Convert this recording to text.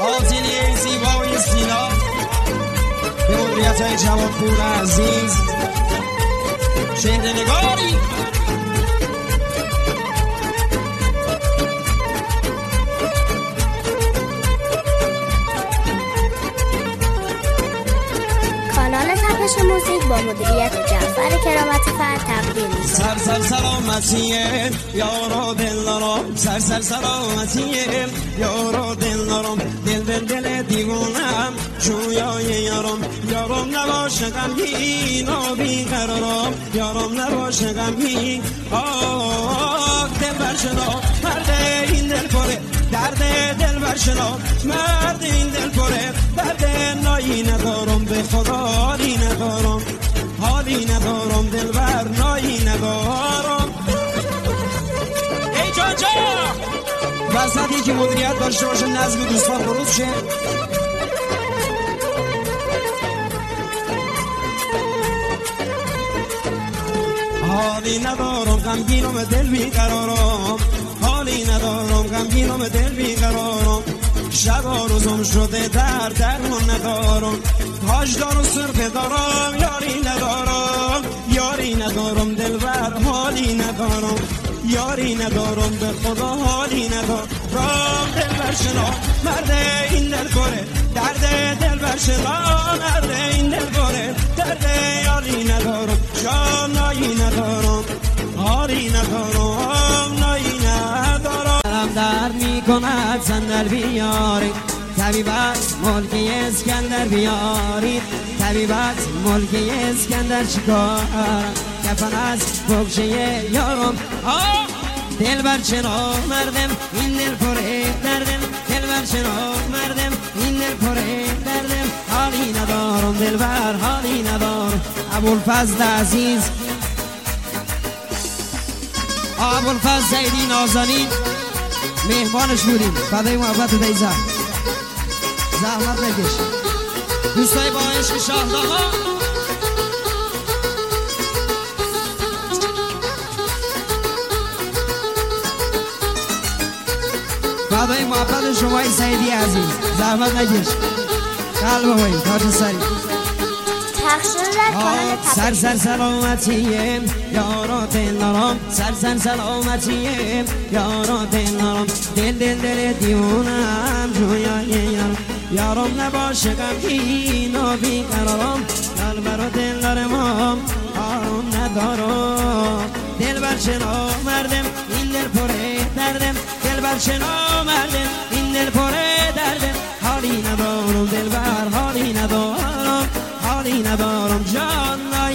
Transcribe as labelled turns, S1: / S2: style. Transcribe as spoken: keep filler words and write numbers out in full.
S1: آتیلی زیبای سینا به مدیریت های جوادپور عزیز، شهر نگاری
S2: کانال تپش موزیک با مدیریت جعفر کرامتی فر تقدیم می‌کنه.
S1: سر سر سلامتیه یارا دل دارم، سر سر سلامتیه یارا دل دارم، دل دل دل دیوانم جویای یارم، یارم نباشه غمگین و بیقرارم، یارم نباشه غمگین. آه دل برشنا مرد این دل پره، درد دل برشنا مرد این دل پره، درد نایی ندارم به خدا حالی ندارم، حالی ندارم دل بر نایی ندارم. ای جان جان وسطی که مدیریت داشته باشه نظم دوستان درست شه. حالی ندارم غمگینم دل بیقرارم، حالی ندارم غمگینم دل بیقرارم، شب روزم شده در درمون ندارم، تاجدار و سرخه دارم یاری ندارم، یاری ندارم دلبر حالی ندارم، یاری ندارم به خدا حالی ندارم. دلبر شنا مرد این دل پره، درد دلبر شنا مرد این دل پره، درد یاری ندارم، جانایی ندارم، حالی ندارم، نایی ندارم. دلم درد میکند صندل بیاری، طبیبت ملکی اسکندر بیارید، طبیبت ملکی اسکندر چیکار کفن از بغشه یارم. آه دل بر چرا مردم این دل پره دردم، دل بر چرا مردم این دل پره دردم، حالی ندارم دل بر حالی ندارم. ابوالفضل عزیز، ابوالفضل زیدی نازنین مهمانش بودیم، فدای محبت و دیزه زحمت نکش. دوستای با عشق شاهداما فدای محبت شمای سیدی عزیز زحمت نکش. قلب بایی تاج سری سر سر سلامتیه یارا دل دارم، سر سر سلامتیه یارا دل دارم، دل دل دل دیونم جویای یارم، یارم نباشه غمگین و بیقرارم، دل برا دل دارم آرام ندارم. دل بر شنا مردم این دل پره دردم، دل بر شنا مردم این دل پره دردم، حالی ندارم دل بر حالی ندارم، حالی ندارم جان